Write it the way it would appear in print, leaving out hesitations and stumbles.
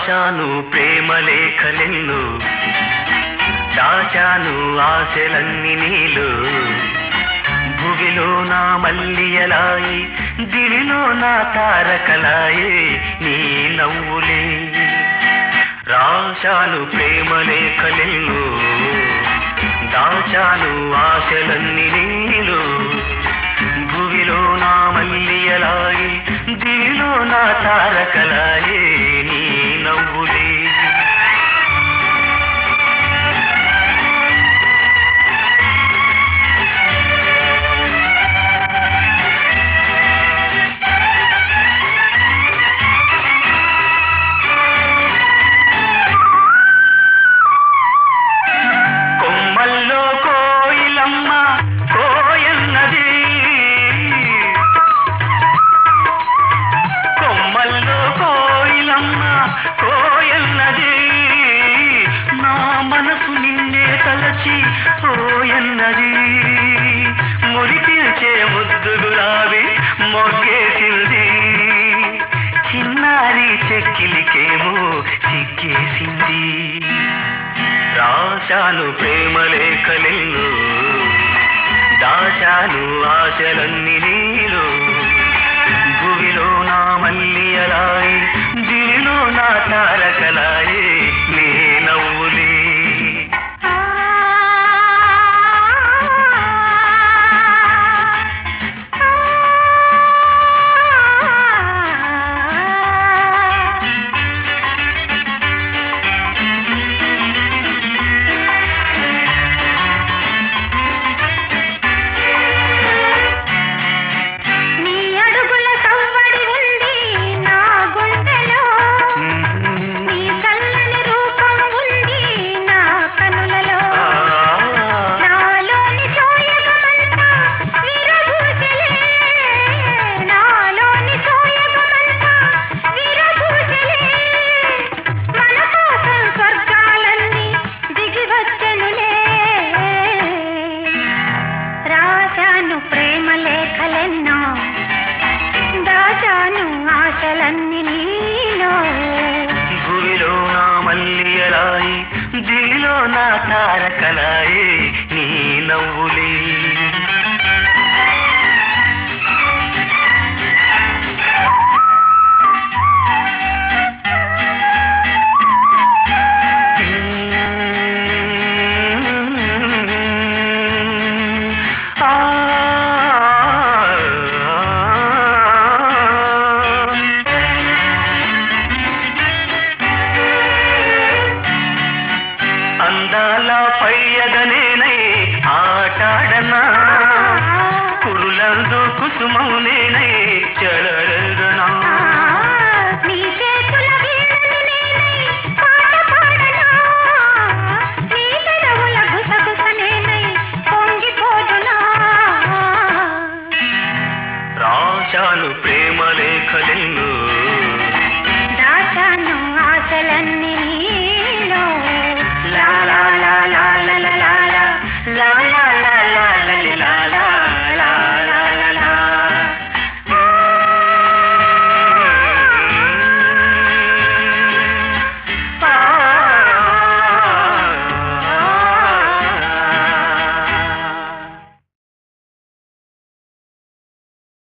రాశాను ప్రేమ లేఖలెన్ను, దాచాను ఆశలన్నీ నీలో. భువిలో నా మల్లియలాయి, దివిలో నా తారకలాయే నీ నవ్వులే. రాశాను ప్రేమ లేఖలెన్ను, దాచాను ఆశలన్నీ నీలో. భువిలో నా మల్లియలాయి, దివిలో నా తారకలాయే నీ నవ్వులే. కొమ్మల్లో కోయిలమ్మ కోయన్నది, కొమ్మల్లో కోయిలమ్మ కోయన్నది. నా మనసు నిన్నే తలచి పోయన్నది. మురిపించే ముద్దు గులాబీ మొగ్గేసింది, చిన్నారి చెక్కిలికేమో చిక్కేసింది. రాశాను ప్రేమ లేఖలెన్ను, దాచాను ఆశలన్నీ నీలో. భువిలో నా మల్లియలాయి, దివిలో నా తారకలాయే నీ నవ్వులే. ప్రేమ లేఖలెన్నో, దాచాను ఆశలన్నీ నీలో. భూమిలో నా మల్లియలాయి, దివిలో నా తారకలాయే నీ నవ్వులే. అందాల పయ్యదనేనై ఆటాడనా, కురులందు కుసుమం నేనై చెలరెదనా. నీ చేతుల వీణను నేనై పాట పాడనా, నీ పెదవుల గుసగుస నేనై పొంగిపోదునా. రాశాను ప్రేమ లేఖలెన్ను, దాచాను ఆశలన్నీ